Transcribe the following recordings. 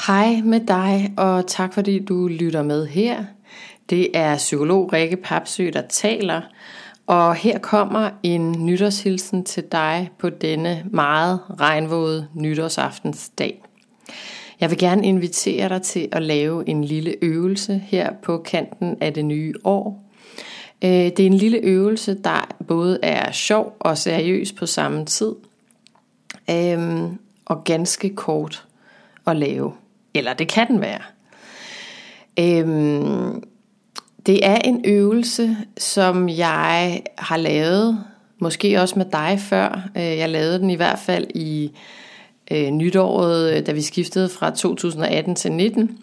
Hej med dig, og tak fordi du lytter med her. Det er psykolog Rikke Papsø, der taler, og her kommer en nytårshilsen til dig på denne meget regnvåde nytårsaftensdag. Jeg vil gerne invitere dig til at lave en lille øvelse her på kanten af det nye år. Det er en lille øvelse, der både er sjov og seriøs på samme tid, og ganske kort at lave. Eller det kan den være. Det er en øvelse, som jeg har lavet, måske også med dig før. Jeg lavede den i hvert fald i nytåret, da vi skiftede fra 2018 til 19.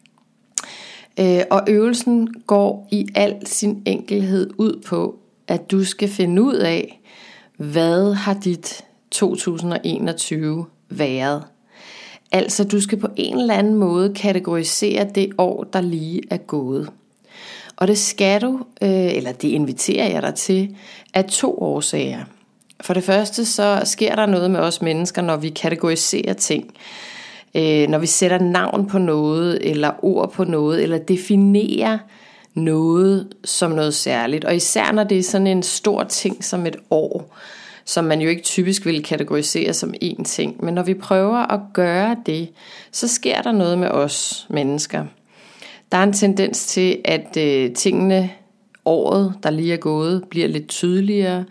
Og øvelsen går i al sin enkelhed ud på, at du skal finde ud af, hvad har dit 2021 været. Altså du skal på en eller anden måde kategorisere det år, der lige er gået. Og det skal du, eller det inviterer jeg dig til, af 2 årsager. For det første så sker der noget med os mennesker, når vi kategoriserer ting. Når vi sætter navn på noget, eller ord på noget, eller definerer noget som noget særligt. Og især når det er sådan en stor ting som et år, som man jo ikke typisk vil kategorisere som én ting. Men når vi prøver at gøre det, så sker der noget med os mennesker. Der er en tendens til, at tingene, året, der lige er gået, bliver lidt tydeligere.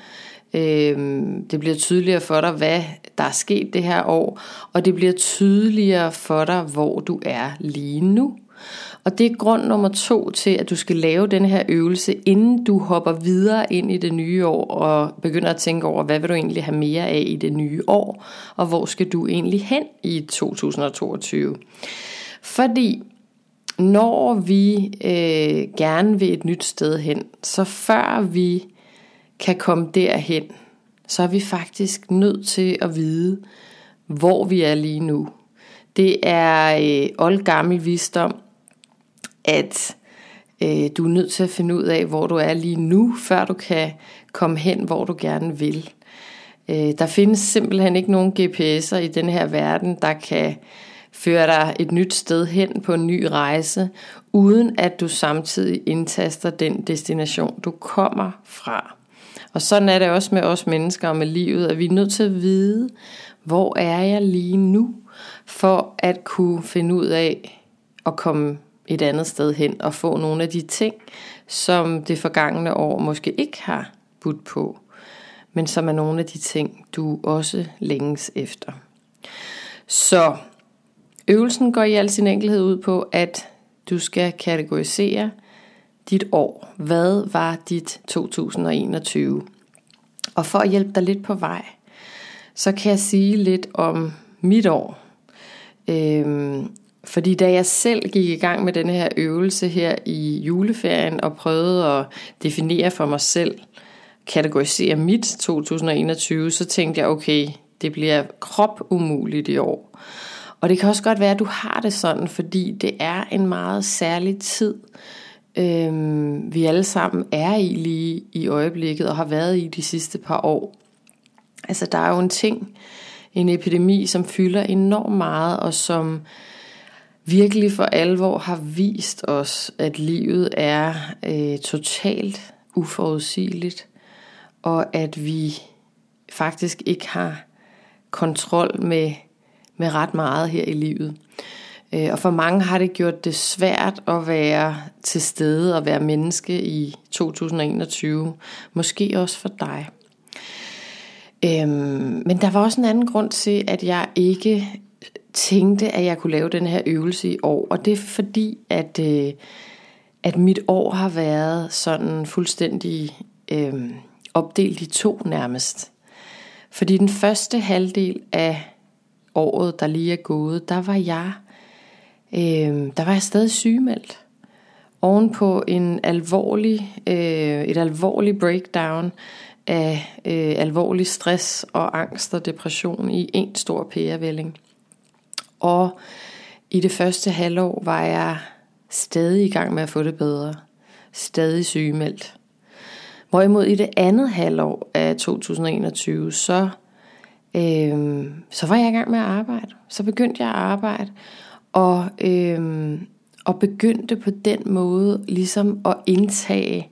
Det bliver tydeligere for dig, hvad der er sket det her år, og det bliver tydeligere for dig, hvor du er lige nu. Og det er grund nummer 2 til, at du skal lave den her øvelse, inden du hopper videre ind i det nye år og begynder at tænke over, hvad vil du egentlig have mere af i det nye år, og hvor skal du egentlig hen i 2022. Fordi når vi gerne vil et nyt sted hen, så før vi kan komme derhen, så er vi faktisk nødt til at vide, hvor vi er lige nu. Det er oldgammel visdom, at du er nødt til at finde ud af, hvor du er lige nu, før du kan komme hen, hvor du gerne vil. Der findes simpelthen ikke nogen GPS'er i den her verden, der kan føre dig et nyt sted hen på en ny rejse, uden at du samtidig indtaster den destination, du kommer fra. Og sådan er det også med os mennesker og med livet, at vi er nødt til at vide, hvor er jeg lige nu, for at kunne finde ud af at komme et andet sted hen og få nogle af de ting, som det forgangne år måske ikke har budt på, men som er nogle af de ting, du også længes efter. Så øvelsen går i al sin enkelhed ud på, at du skal kategorisere dit år. Hvad var dit 2021? Og for at hjælpe dig lidt på vej, så kan jeg sige lidt om mit år. Fordi da jeg selv gik i gang med denne her øvelse her i juleferien og prøvede at definere for mig selv, kategorisere mit 2021, så tænkte jeg, okay, det bliver krop umuligt i år. Og det kan også godt være, at du har det sådan, fordi det er en meget særlig tid, vi alle sammen er i lige i øjeblikket og har været i de sidste par år. Altså der er jo en epidemi, som fylder enormt meget, og som virkelig for alvor har vist os, at livet er totalt uforudsigeligt, og at vi faktisk ikke har kontrol med ret meget her i livet. Og for mange har det gjort det svært at være til stede og være menneske i 2021. Måske også for dig. Men der var også en anden grund til, at jeg ikke tænkte, at jeg kunne lave den her øvelse i år. Og det er fordi, at mit år har været sådan fuldstændig opdelt i 2 nærmest. Fordi den første halvdel af året, der lige er gået, der var jeg stadig sygemeldt. Ovenpå et alvorligt breakdown af alvorlig stress og angst og depression i en stor pærevælling. Og i det første halvår var jeg stadig i gang med at få det bedre. Stadig sygemeldt. Hvorimod i det andet halvår af 2021, så var jeg i gang med at arbejde. Så begyndte jeg at arbejde. og begyndte på den måde ligesom at indtage,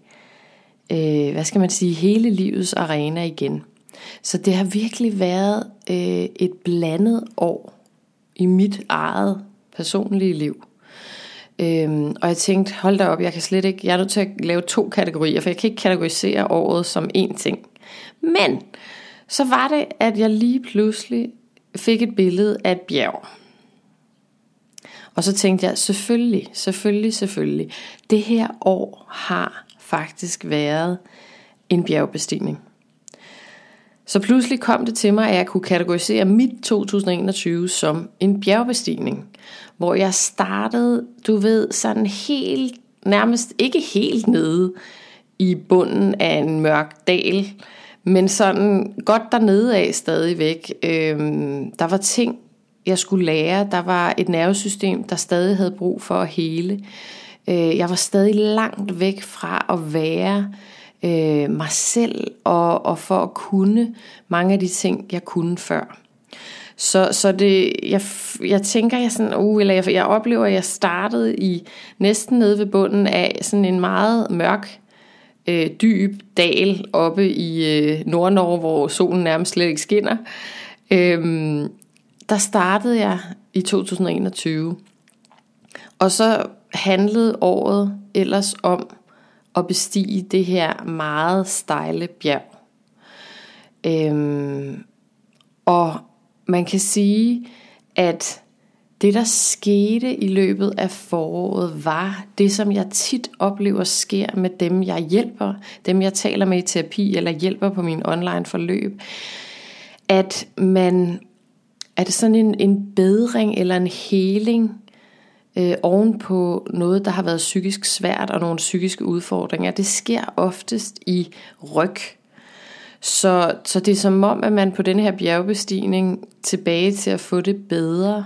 hele livets arena igen. Så det har virkelig været et blandet år i mit eget personlige liv. Og jeg tænkte, hold da op, jeg er nødt til at lave 2 kategorier, for jeg kan ikke kategorisere året som én ting. Men så var det, at jeg lige pludselig fik et billede af et bjerg. Og så tænkte jeg, selvfølgelig, det her år har faktisk været en bjergbestigning. Så pludselig kom det til mig, at jeg kunne kategorisere mit 2021 som en bjergbestigning, hvor jeg startede, sådan helt, nærmest ikke helt nede i bunden af en mørk dal, men sådan godt dernede af stadigvæk. Der var ting, jeg skulle lære. Der var et nervesystem, der stadig havde brug for at hele. Jeg var stadig langt væk fra at være mig selv, og for at kunne mange af de ting, jeg kunne før. Så det, jeg tænker, jeg oplever, at jeg startede i næsten nede ved bunden af sådan en meget mørk, dyb dal oppe i Nord-Norge, hvor solen nærmest slet ikke skinner. Der startede jeg i 2021. Og så handlede året ellers om at bestige det her meget stejle bjerg. Og man kan sige, at det der skete i løbet af foråret var det, som jeg tit oplever sker med dem jeg hjælper, dem jeg taler med i terapi eller hjælper på min online forløb, at sådan en bedring eller en heling oven på noget, der har været psykisk svært og nogle psykiske udfordringer, det sker oftest i ryg. Så det er som om, at man på den her bjergbestigning tilbage til at få det bedre,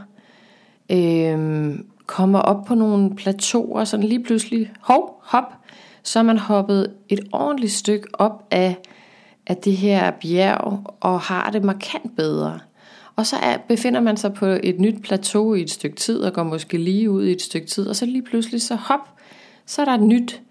kommer op på nogle plateauer, sådan lige pludselig, så er man hoppet et ordentligt stykke op af det her bjerg, og har det markant bedre. Og så befinder man sig på et nyt plateau i et stykke tid, og går måske lige ud i et stykke tid, og så lige pludselig så er der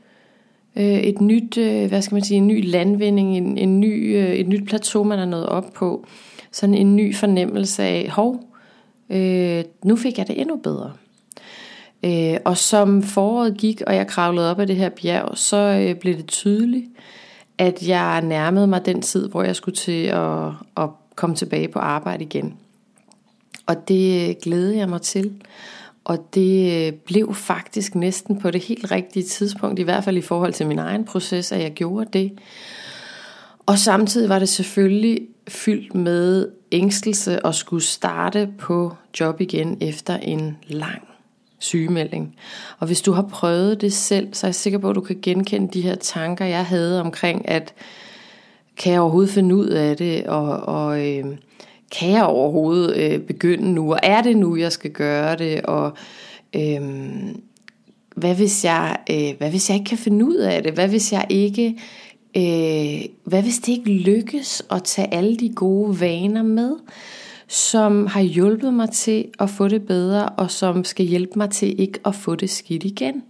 en ny landvinding, et nyt plateau, man er nået op på. Sådan en ny fornemmelse af, nu fik jeg det endnu bedre. Og som foråret gik, og jeg kravlede op ad det her bjerg, så blev det tydeligt, at jeg nærmede mig den tid, hvor jeg skulle til at komme tilbage på arbejde igen. Og det glædede jeg mig til. Og det blev faktisk næsten på det helt rigtige tidspunkt, i hvert fald i forhold til min egen proces, at jeg gjorde det. Og samtidig var det selvfølgelig fyldt med ængstelse at skulle starte på job igen efter en lang sygemelding. Og hvis du har prøvet det selv, så er jeg sikker på, at du kan genkende de her tanker, jeg havde omkring, at kan jeg overhovedet finde ud af det, og kan jeg overhovedet begynde nu, og er det nu, jeg skal gøre det, og hvad hvis jeg ikke kan finde ud af det, hvad hvis det ikke lykkes at tage alle de gode vaner med, som har hjulpet mig til at få det bedre, og som skal hjælpe mig til ikke at få det skidt igen.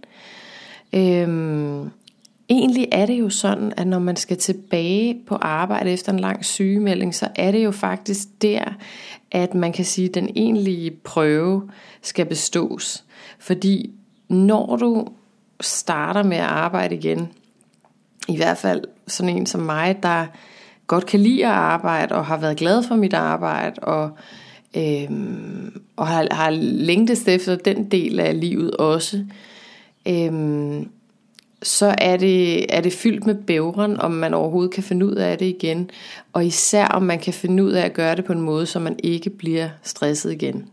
Egentlig er det jo sådan, at når man skal tilbage på arbejde efter en lang sygemelding, så er det jo faktisk der, at man kan sige, at den egentlige prøve skal bestås. Fordi når du starter med at arbejde igen, i hvert fald sådan en som mig, der godt kan lide at arbejde, og har været glad for mit arbejde, og har længtes efter den del af livet også, så er det fyldt med bævren, om man overhovedet kan finde ud af det igen, og især om man kan finde ud af at gøre det på en måde, så man ikke bliver stresset igen.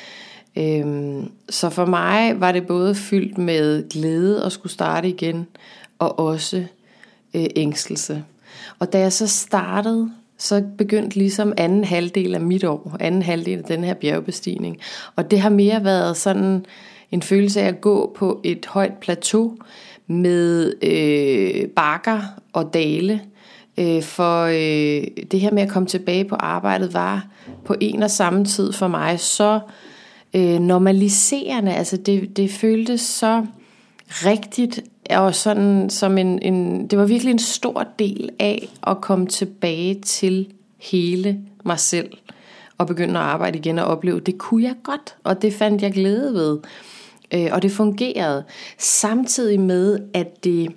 Så for mig var det både fyldt med glæde at skulle starte igen, og også ængstelse. Og da jeg så startede, så begyndte ligesom anden halvdel af mit år, anden halvdel af den her bjergbestigning. Og det har mere været sådan en følelse af at gå på et højt plateau med bakker og dale. For det her med at komme tilbage på arbejdet var på en og samme tid for mig så normaliserende. Altså det føltes så rigtigt, og sådan som det var virkelig en stor del af at komme tilbage til hele mig selv, og begynde at arbejde igen og opleve, det kunne jeg godt, og det fandt jeg glæde ved. Og det fungerede. Samtidig med, at det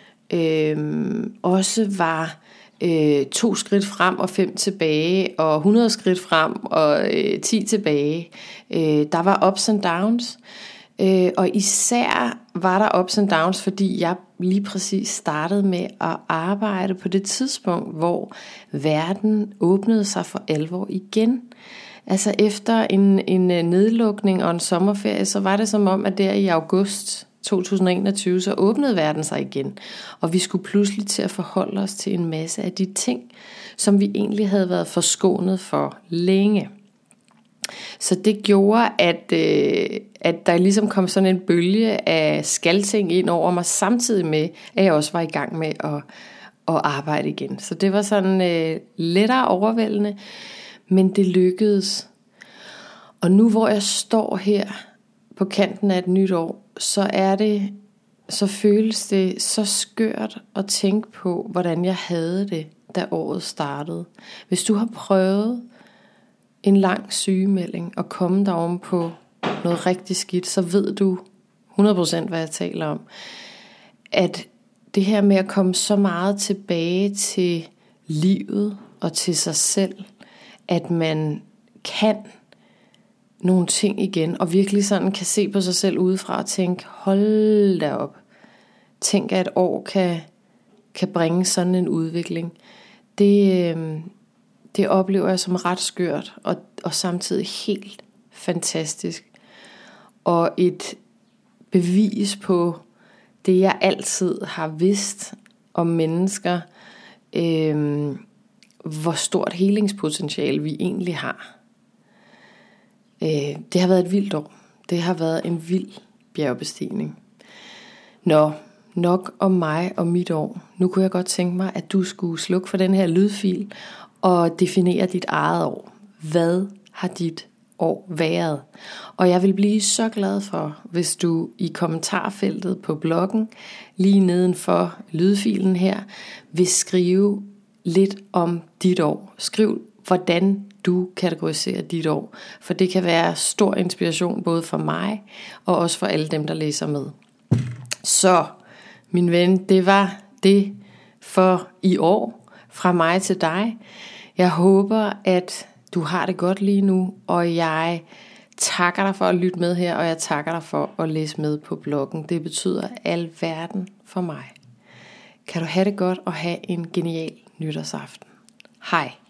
også var 2 skridt frem og 5 tilbage, og 100 skridt frem og 10 tilbage. Der var ups and downs. Og især var der ups and downs, fordi jeg lige præcis startede med at arbejde på det tidspunkt, hvor verden åbnede sig for alvor igen. Altså efter en nedlukning og en sommerferie, så var det som om, at der i august 2021, så åbnede verden sig igen. Og vi skulle pludselig til at forholde os til en masse af de ting, som vi egentlig havde været forskånet for længe. Så det gjorde, at der ligesom kom sådan en bølge af skalting ind over mig, samtidig med, at jeg også var i gang med at arbejde igen. Så det var sådan lettere overvældende, men det lykkedes. Og nu hvor jeg står her på kanten af et nyt år, så føles det så skørt at tænke på, hvordan jeg havde det, da året startede. Hvis du har prøvet en lang sygemelding og komme deroven på noget rigtig skidt, så ved du 100% hvad jeg taler om. At det her med at komme så meget tilbage til livet og til sig selv, at man kan nogle ting igen, og virkelig sådan kan se på sig selv udefra og tænke, hold da op. Tænk, at et år kan bringe sådan en udvikling. Det oplever jeg som ret skørt, og samtidig helt fantastisk. Og et bevis på det, jeg altid har vidst om mennesker, hvor stort helingspotentiale vi egentlig har. Det har været et vildt år. Det har været en vild bjergbestigning. Nok om mig og mit år. Nu kunne jeg godt tænke mig, at du skulle slukke for den her lydfil og definere dit eget år. Hvad har dit år været? Og jeg vil blive så glad for, hvis du i kommentarfeltet på bloggen, lige nedenfor lydfilen her, vil skrive lidt om dit år. Skriv, hvordan du kategoriserer dit år. For det kan være stor inspiration både for mig og også for alle dem, der læser med. Så, min ven, det var det for i år fra mig til dig. Jeg håber, at du har det godt lige nu, og jeg takker dig for at lytte med her, og jeg takker dig for at læse med på bloggen. Det betyder alverden for mig. Kan du have det godt og have en genial nytårsaften. Hej.